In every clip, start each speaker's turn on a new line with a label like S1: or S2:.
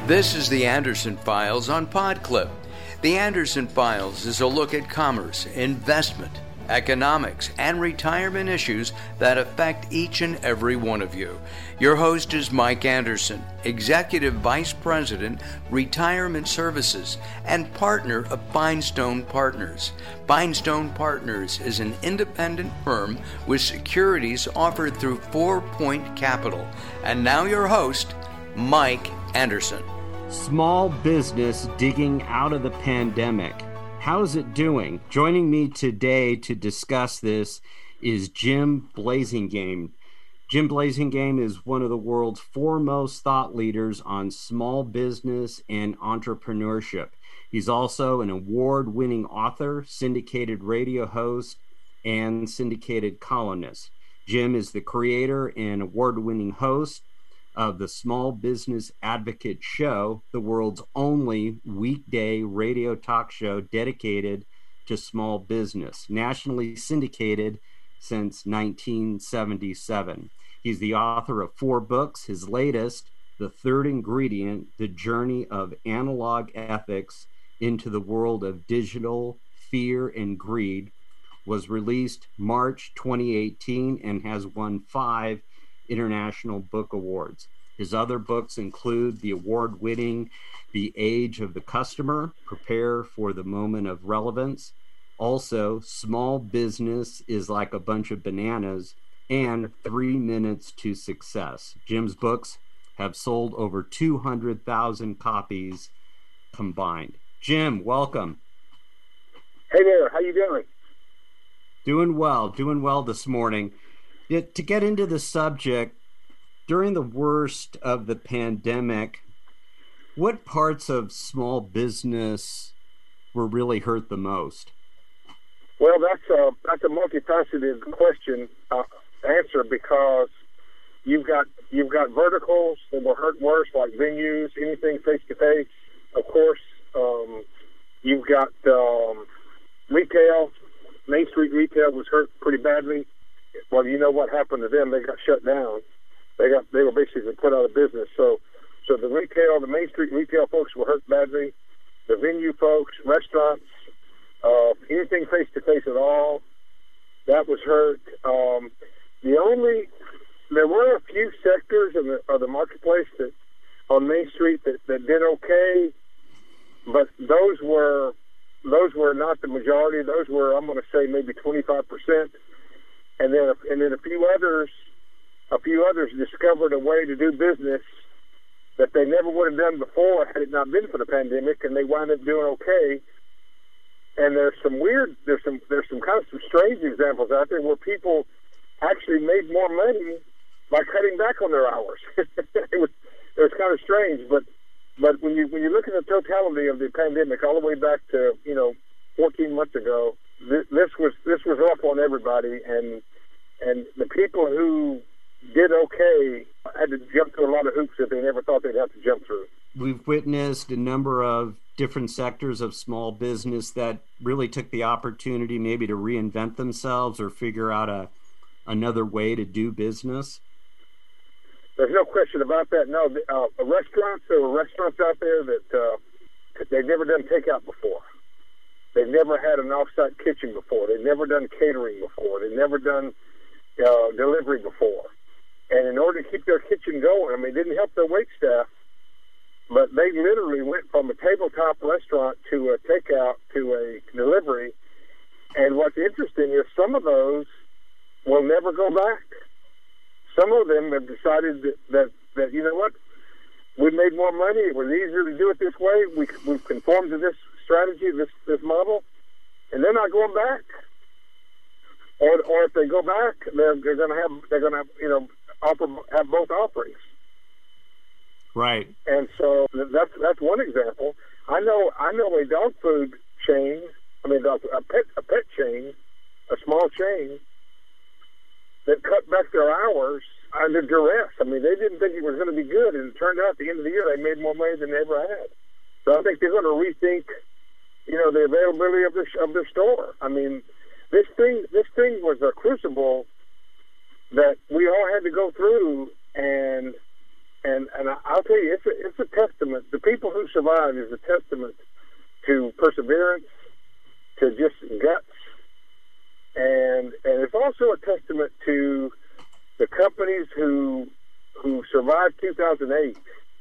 S1: This is the Anderson Files on PodClip. The Anderson Files is a look at commerce, investment, economics, and retirement issues that affect each and every one of you. Your host is Mike Anderson, Executive Vice President, Retirement Services, and partner of Finestone Partners. Finestone Partners is an independent firm with securities offered through 4 Point Capital. And now your host, Mike Anderson.
S2: Small business digging out of the pandemic. How's it doing? Joining me today to discuss this is Jim Blasingame. Jim Blasingame is one of the world's foremost thought leaders on small business and entrepreneurship. He's also an award-winning author, syndicated radio host, and syndicated columnist. Jim is the creator and award-winning host of the Small Business Advocate Show, the world's only weekday radio talk show dedicated to small business, nationally syndicated since 1977. He's the author of 4 books. His latest, The Third Ingredient, The Journey of Analog Ethics into the World of Digital Fear and Greed, was released March 2018 and has won 5 International Book Awards. His other books include the award-winning The Age of the Customer, Prepare for the Moment of Relevance, also Small Business is Like a Bunch of Bananas, and 3 Minutes to Success. Jim's books have sold over 200,000 copies combined. Jim, welcome.
S3: Hey there, how you doing?
S2: Doing well this morning. To get into the subject, during the worst of the pandemic, what parts of small business were really hurt the most?
S3: Well, that's a multifaceted question answer, because you've got verticals that were hurt worse, like venues, anything face to face. Of course, you've got retail. Main Street retail was hurt pretty badly. Well, you know what happened to them? They got shut down. They were basically put out of business. So the Main Street retail folks were hurt badly. The venue folks, restaurants, anything face to face at all, that was hurt. There were a few sectors of the marketplace that on Main Street that did okay, but those were not the majority. Those were, I'm going to say, maybe 25%. And then a few others discovered a way to do business that they never would have done before had it not been for the pandemic, and they wound up doing okay. And there's some strange examples out there where people actually made more money by cutting back on their hours. It was kind of strange, but when you look at the totality of the pandemic all the way back to 14 months ago, this was rough on everybody, and the people who did okay had to jump through a lot of hoops that they never thought they'd have to jump through.
S2: We've witnessed a number of different sectors of small business that really took the opportunity maybe to reinvent themselves or figure out another way to do business.
S3: There's no question about that. No, there were restaurants out there that they've never done takeout before. They've never had an off-site kitchen before. They've never done catering before. They've never done delivery before. And in order to keep their kitchen going, it didn't help their wait staff, but they literally went from a tabletop restaurant to a takeout to a delivery. And what's interesting is some of those will never go back. Some of them have decided that you know what, we made more money. It was easier to do it this way. We've conformed to this strategy, this model, and they're not going back. Or if they go back, they're going to have both offerings.
S2: Right.
S3: And so that's one example. I know a dog food chain. A pet chain, a small chain that cut back their hours under duress. They didn't think it was going to be good, and it turned out at the end of the year they made more money than they ever had. So I think they're going to rethink, the availability of their store. This thing was a crucible that we all had to go through, and I'll tell you, it's a testament. The people who survive is a testament to perseverance, to just guts, and it's also a testament to the companies who survived 2008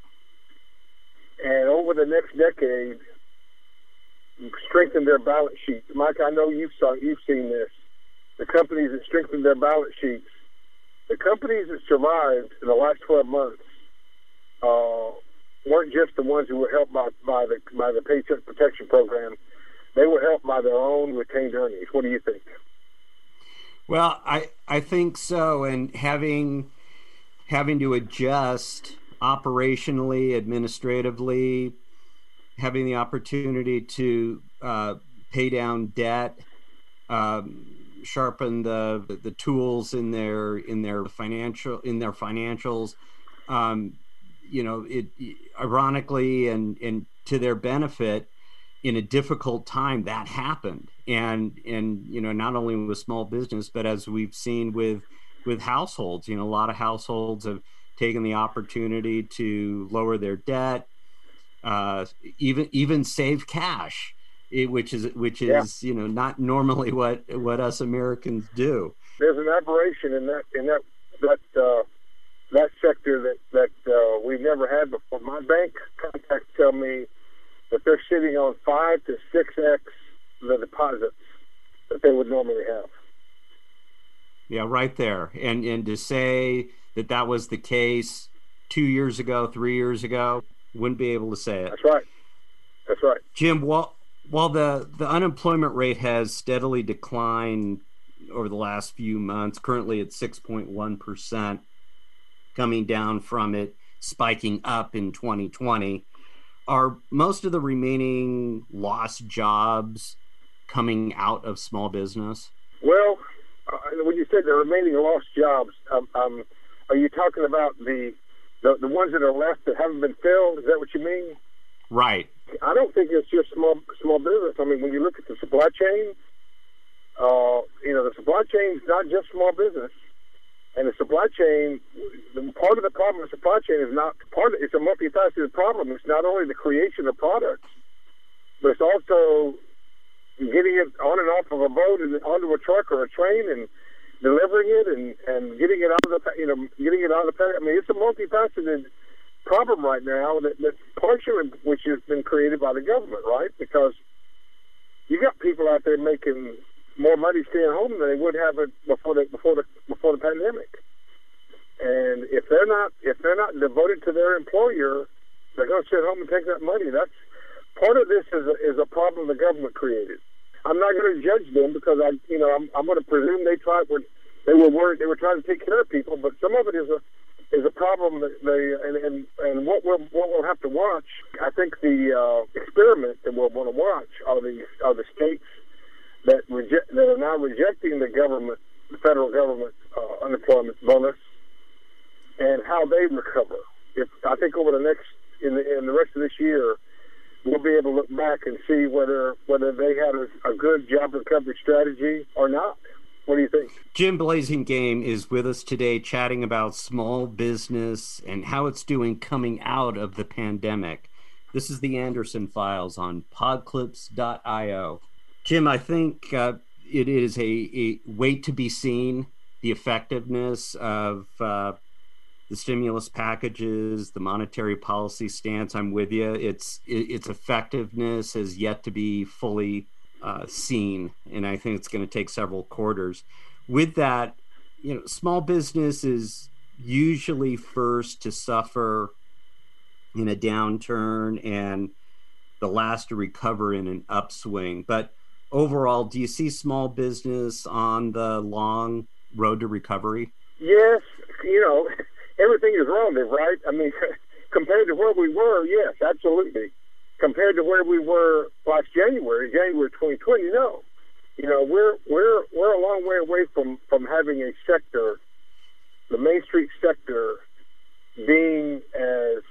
S3: and over the next decade strengthened their balance sheets. Mike, I know you've seen this. The companies that strengthened their balance sheets, the companies that survived in the last 12 months weren't just the ones who were helped by the Paycheck Protection Program. They were helped by their own retained earnings. What do you think?
S2: Well, I think so, and having to adjust operationally, administratively, having the opportunity to pay down debt, sharpen the tools in their financials. It ironically and to their benefit, in a difficult time, that happened, and not only with small business, but as we've seen with households, a lot of households have taken the opportunity to lower their debt, even save cash, which is not normally what us Americans do.
S3: There's an aberration in that sector that we've never had before. My bank contacts tell me that they're sitting on 5 to 6x the deposits that they would normally have.
S2: Yeah, right there. And to say that was the case 2 years ago, 3 years ago, wouldn't be able to say it.
S3: That's right.
S2: Jim, while the unemployment rate has steadily declined over the last few months, currently at 6.1%, coming down from it spiking up in 2020, are most of the remaining lost jobs coming out of small business?
S3: Well, when you say the remaining lost jobs, are you talking about the ones that are left that haven't been filled? Is that what you mean?
S2: Right.
S3: I don't think it's just small business. I mean, when you look at the supply chain, the supply chain is not just small business. And the supply chain, part of the problem with the supply chain is it's a multifaceted problem. It's not only the creation of products, but it's also getting it on and off of a boat and onto a truck or a train and delivering it and getting it out of the pack. I mean, it's a multifaceted problem right now that's partially which has been created by the government, right? Because you got people out there making more money staying home than they would have it before the pandemic. And if they're not devoted to their employer, they're going to sit home and take that money. That's part of this is a problem the government created. I'm not going to judge them because I'm going to presume they were worried, they were trying to take care of people, but some of it is a problem that and what we'll have to watch. I think the experiment that we'll want to watch are the states that are now rejecting the federal government unemployment bonus, and how they recover. I think over in the rest of this year, we'll be able to look back and see whether they had a good job recovery strategy or not. What do you think?
S2: Jim Blasingame is with us today chatting about small business and how it's doing coming out of the pandemic. This is the Anderson Files on podclips.io. Jim, I think it is a wait to be seen, the effectiveness of the stimulus packages, the monetary policy stance. I'm with you. Its effectiveness is yet to be fully seen, and I think it's going to take several quarters. With that, small business is usually first to suffer in a downturn and the last to recover in an upswing. But overall, do you see small business on the long road to recovery?
S3: Yes. Everything is relative, right? I mean, compared to where we were, yes, absolutely. Compared to where we were last January 2020, no. We're a long way away from having a sector, the Main Street sector, being as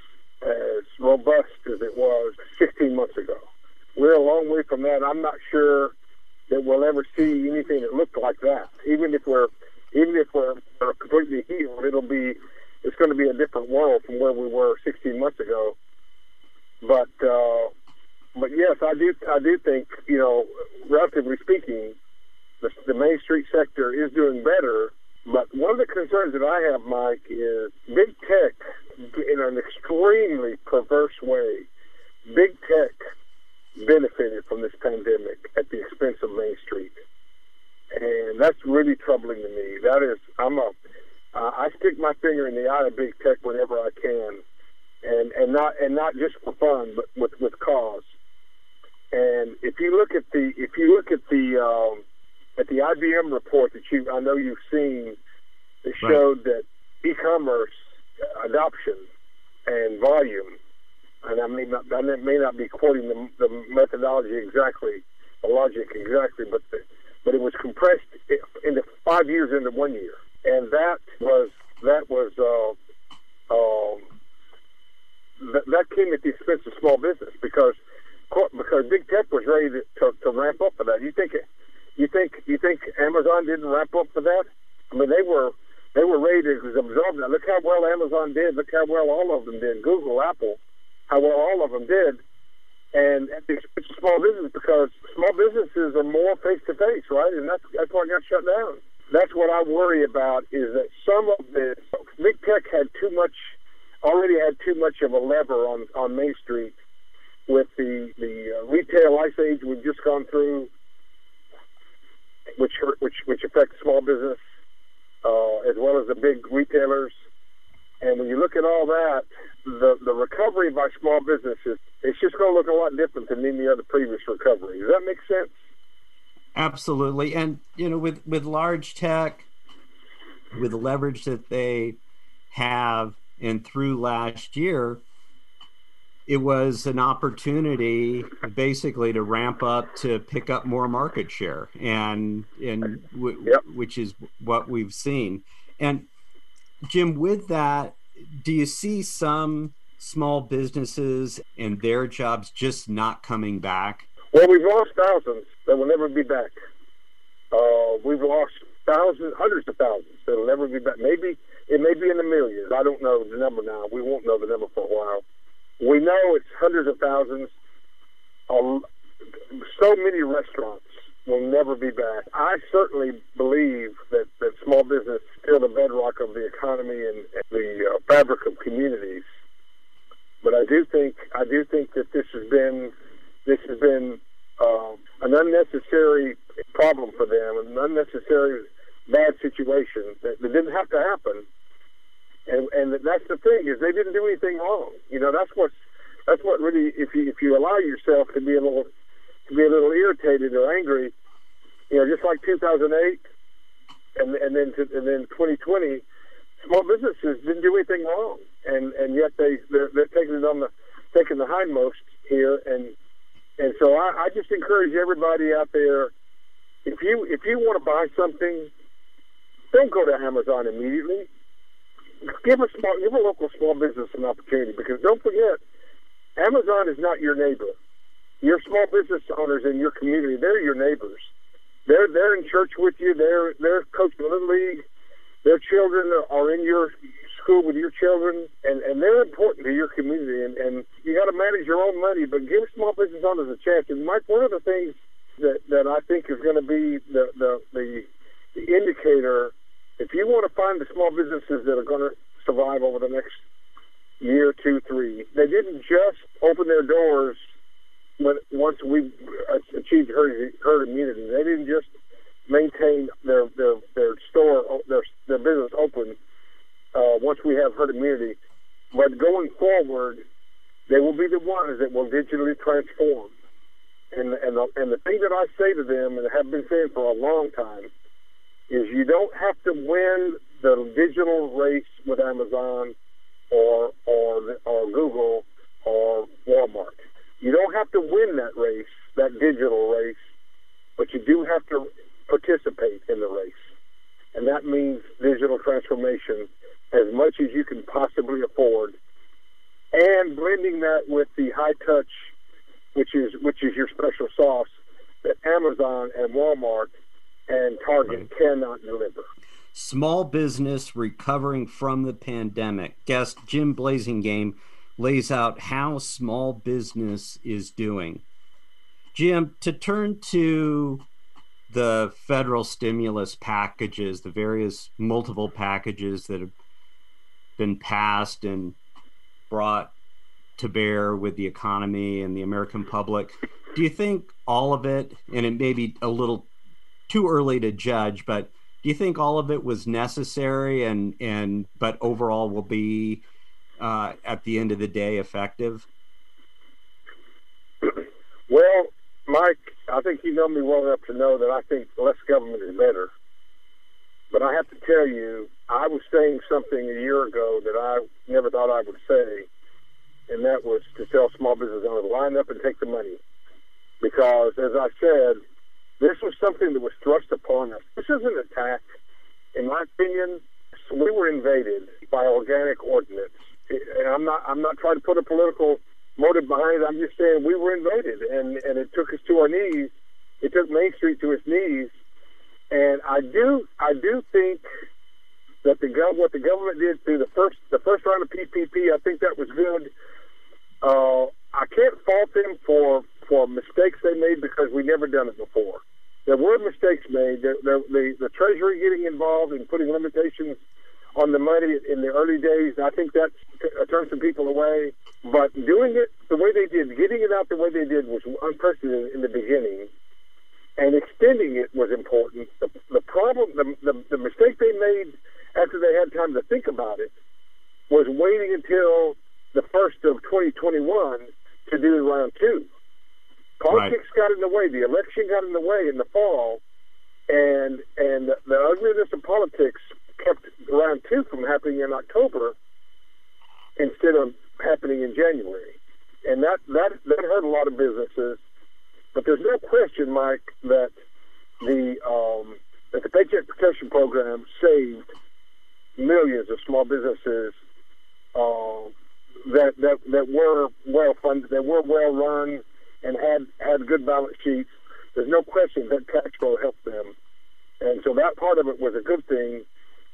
S3: robust as it was 16 months ago. We're a long way from that. I'm not sure that we'll ever see anything that looks like that. Even if we're completely healed, it's going to be a different world from where we were 16 months ago. But yes, I do think, relatively speaking, the Main Street sector is doing better. But one of the concerns that I have, Mike, is big tech, in an extremely perverse way, big tech benefited from this pandemic at the expense of Main Street. And that's really troubling to me. That is, I stick my finger in the eye of big tech whenever I can, and not just for fun, but with cause. And if you look at the IBM report that I know you've seen, that showed that e-commerce adoption and volume, and I may not be quoting the methodology exactly, the logic exactly, but it was compressed into 5 years into 1 year, and that came at the expense of small business because big tech was ready to ramp up for that. You think Amazon didn't ramp up for that? I mean, they were ready to absorb that. Look how well Amazon did. Look how well all of them did. Google, Apple, how well all of them did. And at the expense of small business, because small businesses are more face-to-face, right? And that's why it got shut down. That's what I worry about, is that some of this, big tech already had too much of a lever on Main Street with the retail ice age we've just gone through, which affects small business, as well as the big retailers. And when you look at all that, the recovery by small businesses, it's just going to look a lot different than any other previous recovery. Does that make sense?
S2: Absolutely. And, with large tech, with the leverage that they have, and through last year, it was an opportunity basically to ramp up, to pick up more market share, which is what we've seen. And Jim, with that, do you see some small businesses and their jobs just not coming back?
S3: Well, we've lost thousands that will never be back. We've lost hundreds of thousands that will never be back. Maybe it may be in the millions. I don't know the number now. We won't know the number for a while. We know it's hundreds of thousands. So many restaurants will never be back. I certainly believe that small business is still the bedrock of the economy and the fabric of communities. But I do think that this has been an unnecessary problem for them, an unnecessary bad situation that didn't have to happen. And that's the thing, is they didn't do anything wrong. That's what really, if you allow yourself to be a little irritated or angry, just like 2008 and then 2020, small businesses didn't do anything wrong, and yet they're taking the hindmost here, and so I just encourage everybody out there, if you want to buy something, don't go to Amazon immediately. Give a local small business an opportunity, because don't forget, Amazon is not your neighbor. Your small business owners in your community, they're your neighbors. They're in church with you. They're coaching Little League. Their children are in your school with your children, and they're important to your community. And you got to manage your own money, but give small business owners a chance. And Mike, one of the things that I think is going to be the indicator, if you want to find the small businesses that are going to survive over the next year, 2, 3, they didn't just open their doors once we achieved herd immunity. They didn't just maintain their business open once we have herd immunity. But going forward, they will be the ones that will digitally transform. And the thing that I say to them, and have been saying for a long time, is you don't have to win the digital race with Amazon or Google or Walmart. You don't have to win that race, that digital race, but you do have to participate in the race. And that means digital transformation as much as you can possibly afford, and blending that with the high touch, which is your special sauce, that Amazon and Walmart and Target cannot deliver.
S2: Small Business Recovering from the Pandemic. Guest Jim Blasingame lays out how small business is doing. Jim, to turn to the federal stimulus packages, the various multiple packages that have been passed and brought to bear with the economy and the American public, do you think all of it, and it may be a little too early to judge, but do you think all of it was necessary but overall will be at the end of the day effective?
S3: Well, Mike, I think you know me well enough to know that I think less government is better. But I have to tell you, I was saying something a year ago that I never thought I would say, and that was to tell small business owners, line up and take the money. Because, as I said, this was something that was thrust upon us. This is an attack. In my opinion, we were invaded by organic ordinance. And I'm not trying to put a political motive behind it. I'm just saying we were invaded, and it took us to our knees. It took Main Street to its knees. And I do think that what the government did through the first round of PPP, I think that was good. I can't fault them for mistakes they made because we never done it before. There were mistakes made. The Treasury getting involved and putting limitations on the money in the early days, I think that turned some people away. But doing it the way they did, getting it out the way they did was unprecedented in the beginning. And extending it was important. The problem, the mistake they made after they had time to think about it was waiting until the first of 2021 to do round two. Politics got in the way. The election got in the way in the fall, and the ugliness of politics kept round two from happening in October instead of happening in January, and that hurt a lot of businesses. But there's no question, Mike, that the Paycheck Protection Program saved millions of small businesses that were well funded, that were well run, and had good balance sheets. There's no question that cash flow helped them, and so that part of it was a good thing.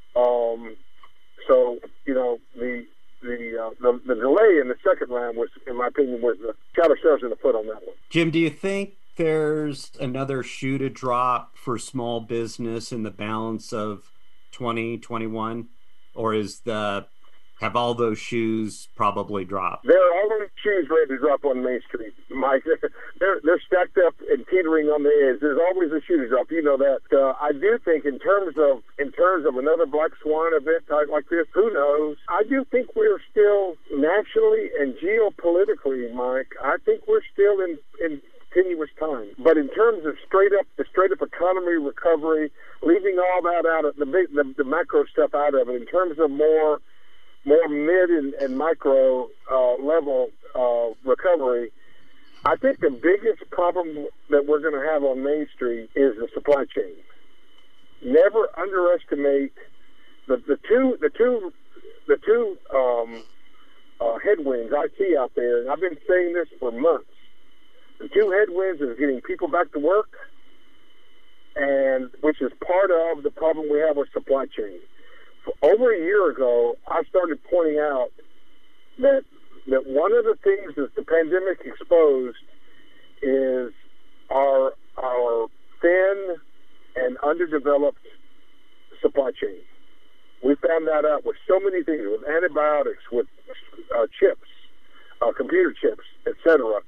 S3: So you know the delay in the second round was, in my opinion, was the shot ourselves in the foot on that one.
S2: Jim, do you think there's another shoe to drop for small business in the balance of 2021, or have all those shoes probably dropped?
S3: There are all those shoes ready to drop on Main Street, Mike. They're stacked up and teetering on the edge. There's always a shoe to drop. You know that. I do think in terms of another black swan event type like this, who knows? I do think we're still nationally and geopolitically, Mike. I think we're still in continuous time. But in terms of the straight up economy recovery, leaving all that out of the macro stuff out of it, in terms of more mid and micro level recovery, I think the biggest problem that we're going to have on Main Street is the supply chain. Never underestimate the two headwinds I see out there, and I've been saying this for months. The two headwinds is getting people back to work, and which is part of the problem we have with supply chain. Over a year ago, I started pointing out that one of the things that the pandemic exposed is our thin and underdeveloped supply chain. We found that out with so many things, with antibiotics, with chips, computer chips, etc.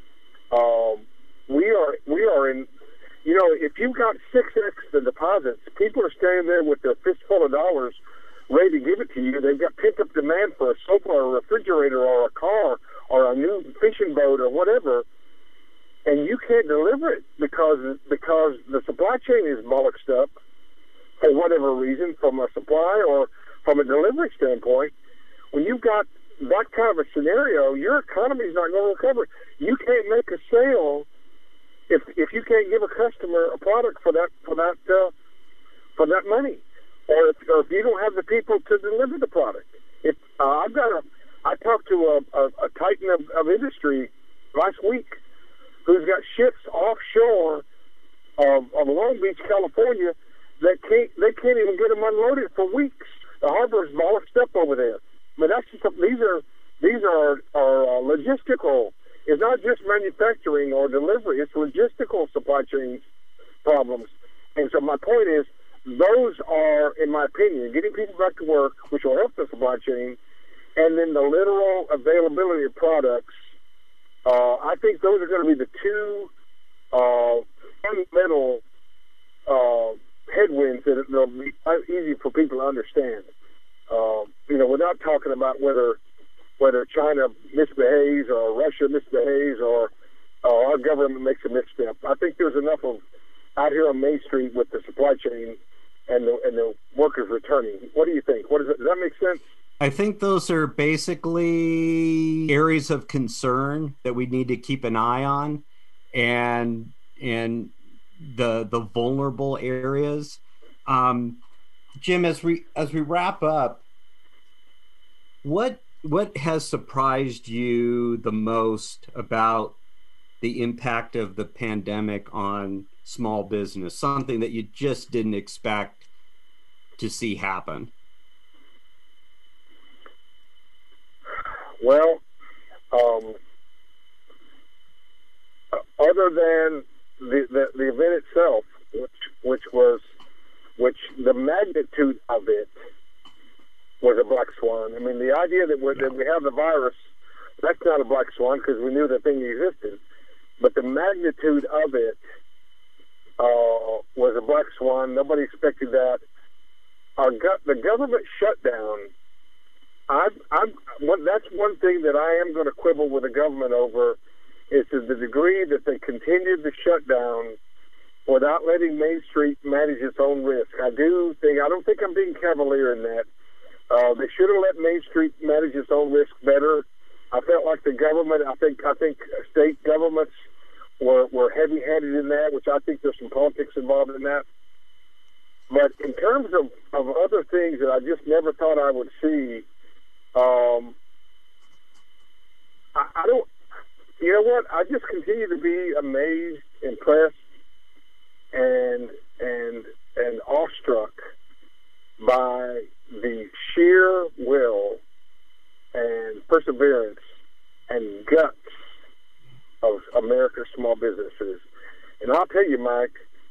S3: We are in. You know, if you've got 6x the deposits, people are standing there with their fistful of dollars ready to give it to you. They've got pent-up demand for a sofa or a refrigerator or a car or a new fishing boat or whatever, and you can't deliver it because the supply chain is bollocksed up for whatever reason, from a supply or from a delivery standpoint. When you've got that kind of a scenario, your economy is not going to recover. You can't make a sale if you can't give a customer a product for that money, or if you don't have the people to deliver the product. I talked to a titan of industry last week who's got ships offshore of Long Beach, California, that they can't even get them unloaded for weeks. The harbor is bossed up over there. I mean, that's just, these are logistical. It's not just manufacturing or delivery. It's logistical supply chain problems. And so my point is, those are, in my opinion, getting people back to work, which will help the supply chain, and then the literal availability of products. I think those are going to be the two fundamental headwinds that it'll be easy for people to understand. Without talking about whether China misbehaves or Russia misbehaves or our government makes a misstep. I think there's enough of out here on Main Street with the supply chain and the workers returning. What do you think? Does that make sense?
S2: I think those are basically areas of concern that we need to keep an eye on, and the vulnerable areas. Jim, as we wrap up, what has surprised you the most about the impact of the pandemic on small business? Something that you just didn't expect to see happen?
S3: Well, other than the event itself, which the magnitude of it was a black swan. I mean, the idea that we have the virus, that's not a black swan because we knew the thing existed. But the magnitude of it was a black swan. Nobody expected that. The government shutdown. That's one thing that I am going to quibble with the government over, is to the degree that they continued the shutdown without letting Main Street manage its own risk. I don't think I'm being cavalier in that. They should have let Main Street manage its own risk better. I felt like the government, I think state governments were heavy-handed in that, which I think there's some politics involved in that. But in terms of other things that I just never thought I would see, I don't, you know what? I just continue to be amazed, impressed, and awestruck by the sheer will and perseverance and guts of America's small businesses. And I'll tell you, Mike,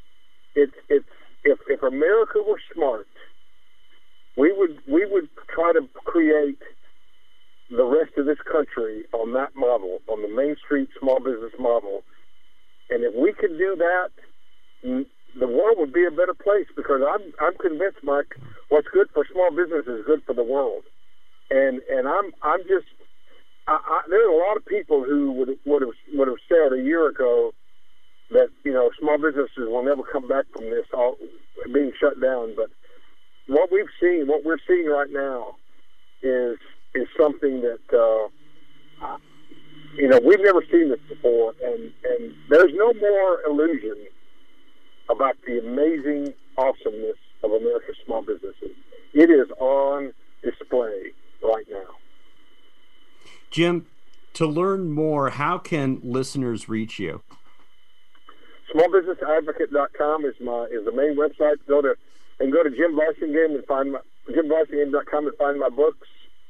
S3: if America were smart, we would try to create the rest of this country on that model, on the Main Street small business model. And if we could do that, the world would be a better place, because I'm convinced, Mike, what's good for small business is good for the world. And I'm just, there are a lot of people who would have said a year ago that, small businesses will never come back from this all being shut down. But what we're seeing right now is something that we've never seen this before, and there's no more illusion about the amazing awesomeness of America's small businesses. It is on display right now.
S2: Jim, to learn more, how can listeners reach you?
S3: Smallbusinessadvocate.com is the main website. Go to Jim Bleisingame and find JimBleisingame.com and find my books.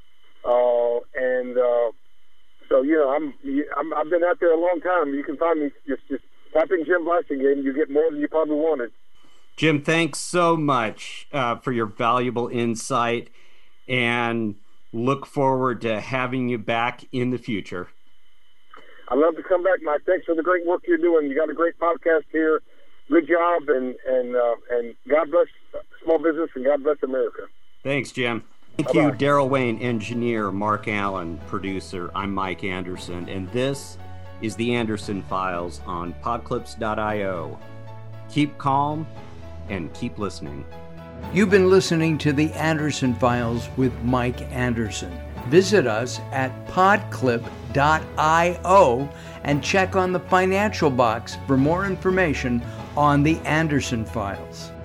S3: I've been out there a long time. You can find me just type in Jim Bleisingame. You get more than you probably wanted.
S2: Jim, thanks so much for your valuable insight, and look forward to having you back in the future.
S3: I'd love to come back, Mike. Thanks for the great work you're doing. You got a great podcast here. Good job, and God bless small business, and God bless America.
S2: Thanks, Jim. Thank you, Daryl Wayne, engineer, Mark Allen, producer. I'm Mike Anderson, and this is the Anderson Files on Podclips.io. Keep calm and keep listening.
S1: You've been listening to the Anderson Files with Mike Anderson. Visit us at podclip.io and check on the financial box for more information on the Anderson Files.